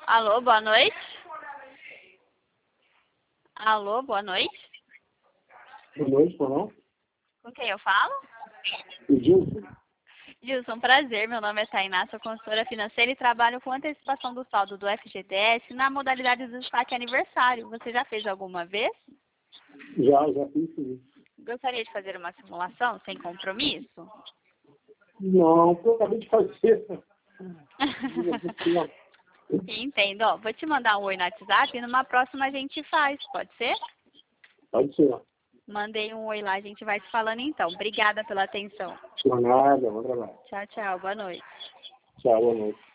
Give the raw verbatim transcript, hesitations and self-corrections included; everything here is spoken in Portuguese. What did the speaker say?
Alô, boa noite. Alô, boa noite. Boa noite, por não? Com quem eu falo? Gilson. Gilson, prazer. Meu nome é Tainá, sou consultora financeira e trabalho com antecipação do saldo do F G T S na modalidade do destaque aniversário. Você já fez alguma vez? Já, já fiz isso. Gostaria de fazer uma simulação sem compromisso? Não, eu acabei de fazer. Entendo. Ó, vou te mandar um oi no WhatsApp e numa próxima a gente faz, pode ser? Pode ser. Mandei um oi lá, a gente vai se falando então. Obrigada pela atenção. Por nada, bom trabalho. Tchau, tchau. Boa noite. Tchau, boa noite.